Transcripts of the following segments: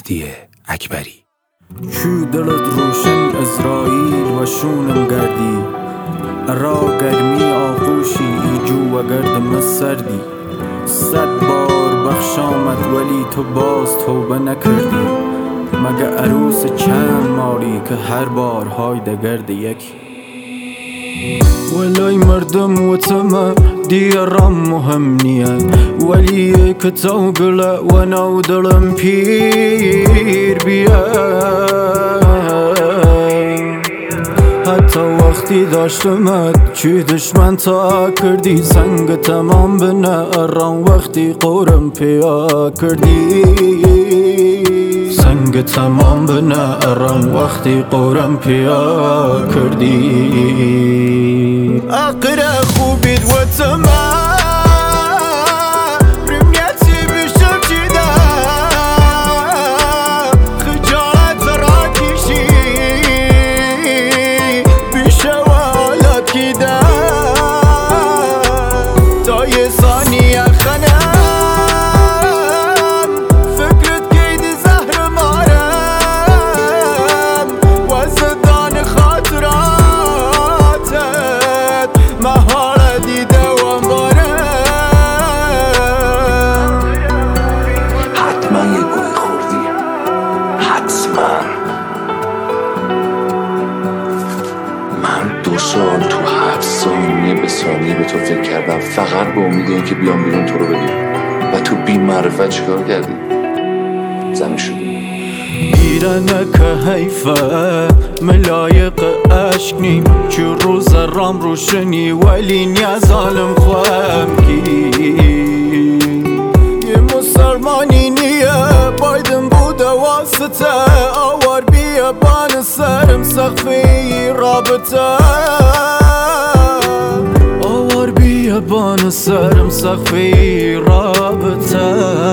مهدی اکبری. چو دلت روشن اسرائیل و شونم گردی، را گرمی آغوشی جو و گردم سردی. 100 بار بخشامت ولی تو باز توبه نکردی، مگه عروس چند ماری که هر بار های دگرد یکی. ولای مردم و تمه دیرم مهم نیه، ولی که تو گله و نو دلم پیر بیه. حتی وقتی داشتمت چی دشمن تا کردی، سنگ تمام بنه اران وقتی قورم پیا کردی. سنگ تمام بنه اران وقتی قورم پیا کردی. اقره خوبید و تمام من 2 سال تو 7 ثانیه به ثانیه به تو فکر کردم، فقط به امید این که بیام بیرون تو رو ببینم. و تو بی معرفت چیکار کردی؟ زمین شدی. ایرانه که حیفه ملایق عشق نیم، چو روز رام روشنی ولی نیاز عالم خواهم کی. یه مسلمانی نیه بایدن بوده واسطه، آوار بیه بان سرم سخفی رابطه. آوار بیه بان سرم سخفی رابطه.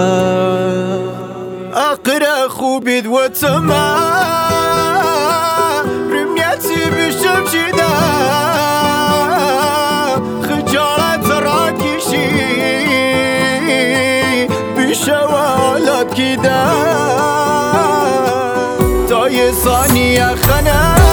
اقره خوبید و تمام رميتي بشم چیده، خجالت راکشی بشوالت کیده. تا یه ثانیه خنه